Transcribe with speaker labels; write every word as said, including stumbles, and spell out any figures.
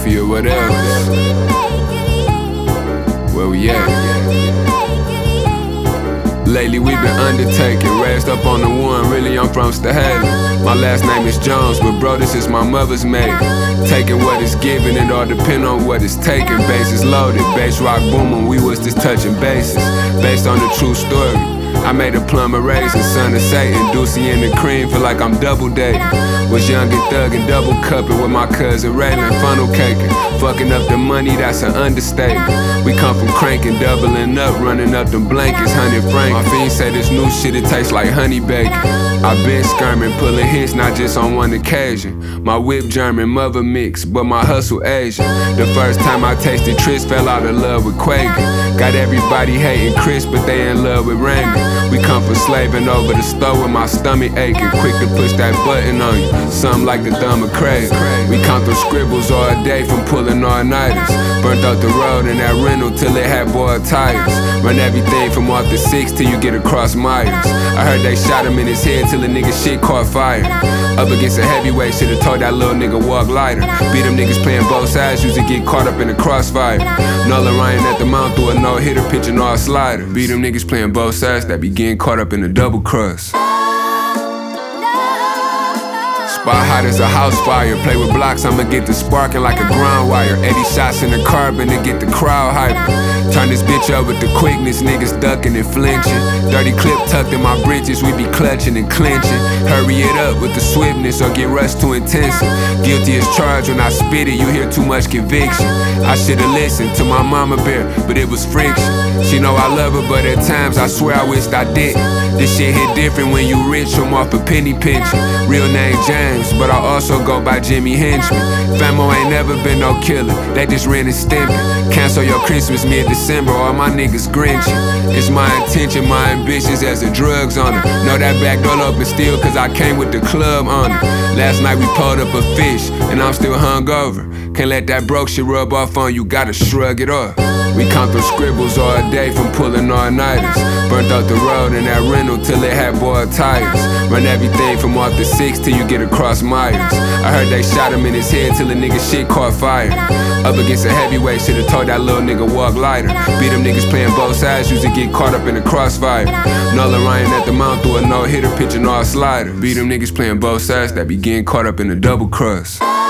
Speaker 1: mafia, what else? Where we at? Lately we've been undertaking, raised up on the one, really I'm from Stahaley. My last name is Jones, but bro, this is my mother's maiden. Taking what is given, it all depend on what is taken. Bases loaded, bass rock booming, we was just touching bases. Based on the true story, I made a plumber raisin, son of Satan. Deucey and the cream, feel like I'm double dating. Was young and thug and double cupping with my cousin Raylan, funnel caking. Fucking up the money, that's an understatement. We come from cranking, doubling up, running up them blankets, hundred frank. My fiends say this new shit, it tastes like honey bacon. I been skirming, pulling hits, not just on one occasion. My whip German, mother mix, but my hustle Asian. The first time I tasted Tris, fell out of love with Quaken. Got everybody hating Chris, but they in love with Randy. We come from slaving over the stove with my stomach aching. Quick to push that button on you, something like the thumb of Craig. We count those scribbles all day from pulling all-nighters. Burnt out the road in that rental till it had boiled tires. Run everything from off the six till you get across Myers. I heard they shot him in his head till the nigga shit caught fire. Up against a heavyweight, should've told that little nigga walk lighter. Beat them niggas playing both sides, used to get caught up in the crossfire. Nola Ryan at the mount through a no-hitter, pitching all slider. Beat them niggas playing both sides, that be getting caught up in the double cross. Spot hot as a house fire. Play with blocks, I'ma get the sparking like a ground wire. eighty shots in the carbon to get the crowd hyper. Turn this bitch up with the quickness, niggas ducking and flinching. Dirty clip tucked in my britches, we be clutching and clenching. Hurry it up with the swiftness or get rushed too intensive. Guilty as charged, when I spit it, you hear too much conviction. I should've listened to my mama bear, but it was friction. She know I love her, but at times I swear I wished I didn't. This shit hit different when you rich, I'm off a penny pinching. Real name James, but I also go by Jimmy Henchman. Famo ain't never been no killer, they just ran and stimping. Cancel your Christmas mid-December, all my niggas grinching. It's my intention, my ambitions as a drugs owner. Know that back door open still, cause I came with the club on it. Last night we pulled up a fish, and I'm still hungover. Can't let that broke shit rub off on you, gotta shrug it off. We count those scribbles all day from pulling all-nighters. Burnt out the road in that rental till it had boiled tires. Run everything from off the six till you get across Myers. I heard they shot him in his head till the nigga shit caught fire. Up against a heavyweight, should've told that little nigga walk lighter. Beat them niggas playing both sides, used to get caught up in the crossfire. Nola Ryan at the mount through a no-hitter, pitching all slider. Beat them niggas playing both sides, that be getting caught up in the double cross.